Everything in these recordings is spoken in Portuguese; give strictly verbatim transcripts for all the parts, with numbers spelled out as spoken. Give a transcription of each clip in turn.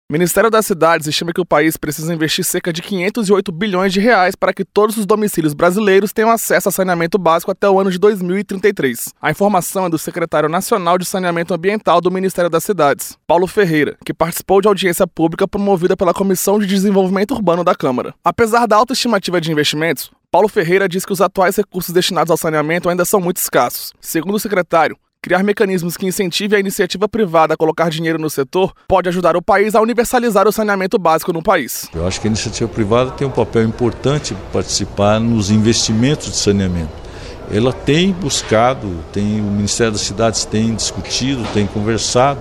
O Ministério das Cidades estima que o país precisa investir cerca de quinhentos e oito bilhões de reais para que todos os domicílios brasileiros tenham acesso a saneamento básico até o ano de dois mil e trinta e três. A informação é do secretário nacional de Saneamento Ambiental do Ministério das Cidades, Paulo Ferreira, que participou de audiência pública promovida pela Comissão de Desenvolvimento Urbano da Câmara. Apesar da alta estimativa de investimentos, Paulo Ferreira diz que os atuais recursos destinados ao saneamento ainda são muito escassos. Segundo o secretário, criar mecanismos que incentivem a iniciativa privada a colocar dinheiro no setor pode ajudar o país a universalizar o saneamento básico no país. Eu acho que a iniciativa privada tem um papel importante para participar nos investimentos de saneamento. Ela tem buscado, tem, o Ministério das Cidades tem discutido, tem conversado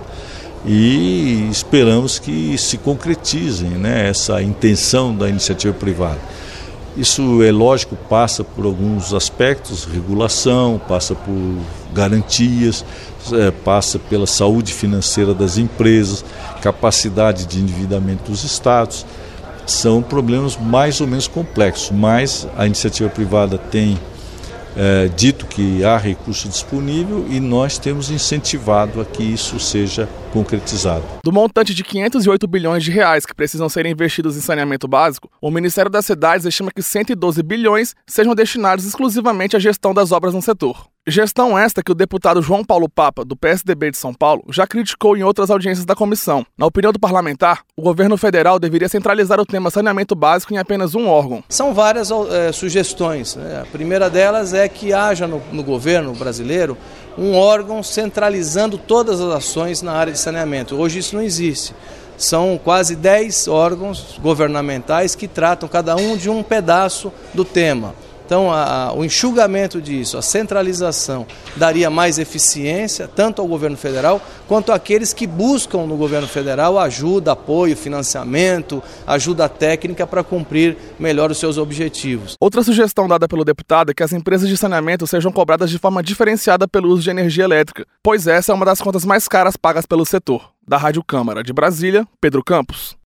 e esperamos que se concretizem, né, essa intenção da iniciativa privada. Isso, é lógico, passa por alguns aspectos, regulação, passa por garantias, é, passa pela saúde financeira das empresas, capacidade de endividamento dos estados. São problemas mais ou menos complexos, mas a iniciativa privada tem é, dito que há recurso disponível e nós temos incentivado a que isso seja concretizado. Do montante de quinhentos e oito bilhões de reais que precisam ser investidos em saneamento básico, o Ministério das Cidades estima que cento e doze bilhões sejam destinados exclusivamente à gestão das obras no setor. Gestão esta que o deputado João Paulo Papa, do P S D B de São Paulo, já criticou em outras audiências da comissão. Na opinião do parlamentar, o governo federal deveria centralizar o tema saneamento básico em apenas um órgão. São várias é, sugestões, né? A primeira delas é que haja no, no governo brasileiro um órgão centralizando todas as ações na área de saneamento. Hoje isso não existe. São quase dez órgãos governamentais que tratam cada um de um pedaço do tema. Então, a, a, o enxugamento disso, a centralização, daria mais eficiência, tanto ao governo federal, quanto àqueles que buscam no governo federal ajuda, apoio, financiamento, ajuda técnica para cumprir melhor os seus objetivos. Outra sugestão dada pelo deputado é que as empresas de saneamento sejam cobradas de forma diferenciada pelo uso de energia elétrica, pois essa é uma das contas mais caras pagas pelo setor. Da Rádio Câmara de Brasília, Pedro Campos.